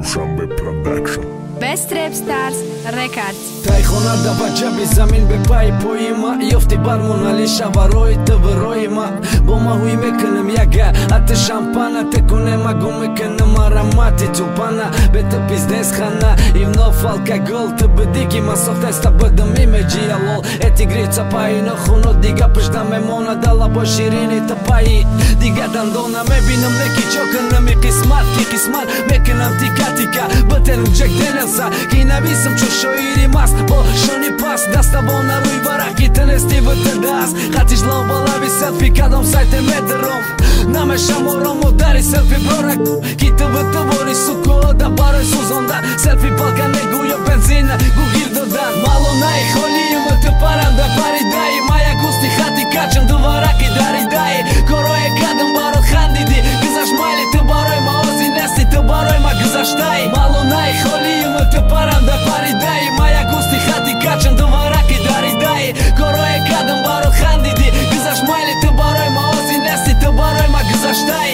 Dushanbe Production. Best Rap Stars Records. Taj khona da bajabi zamin be pa I pojima Jofti bar mona li shavaroj të vërojima Bo ma huj me kënëm jaga Atë shampana te kone ma gume kënëm aramati Tupana be të pizdes khana I vno fal ka gëll të bëdiki Ma softes ta bëdëmi me gjia lol E ti grica pa I në khuno Diga pëshda me mona dalla bo shirini të pa I Diga da ndona me binëm me ki qokën në mi kismat Ki kismat me kënëm tika tika Bëte nuk gjek denelsa Kina visëm që shojiri mas Po shoni pas Das ta bona ruj varaki të nestivë të das Ka ti shlau balavi selfie Ka dom sajte me të rom Na me shamoro modari selfie brorak Ki të vë të vori suko Da baroj su zonda Selfie palka ne gujo benzina Gugir do dan Malo na I holi më të param da pari daj Maja gusti hati kaqën dë varaki dari daj Koroj e ka dëm barot handidi Gëza shmajli të baroj ma ozi nesti të baroj ma gëza shtaj Malo na I holi më të param da pari daj Maja gusti hati kaqën dë varaki dari daj Koroj e ka dëm barot handidi Gëza shmajli të baroj ma ozi nesti të baroj ma gëza shtaj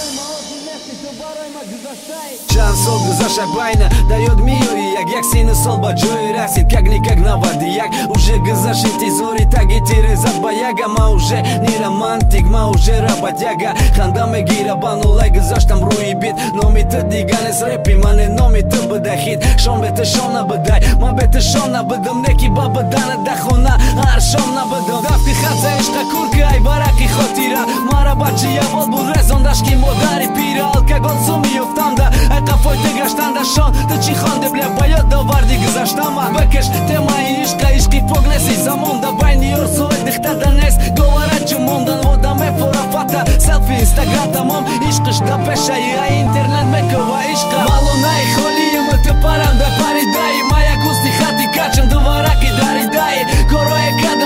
Qanë sol gëza shaj bajnë Da jod mio I jak si në sol ba gjoj rasit Kag një kag na vadi jak Uže gëza shinti zori Tag I tiri zat ba jaga Ma uže një romantik Ma uže rabat jaga Khanda me gira banu laj gëza shtam ru I bit Nomi të diganes repi Ma ne nomi të bëda hit Shon be të shona bëdaj Ma be të shona bëdëm Neki ba bëdana da khona Ar shona bëdëm Dafti khaca ishka kurke Aj baraki khotira Mara ba që ja vol budrezon Da shki modari pira Alka gonsumi juftanda E ka foj të gashtanda shon Të qihon dhe ble Ba jo do vardi gëza shtama Bëkesh tema I ishka ishki pognes I zamon Da baj një orso e dëkta danes Govara që mondan voda me fora fata Selfie Instagram ta mom Ishkësh da pesha I a internet me këva ishka Malo na I holi më të param da pari daj Maja gusti hati kaqën dë varaki dari daj Koroj e ka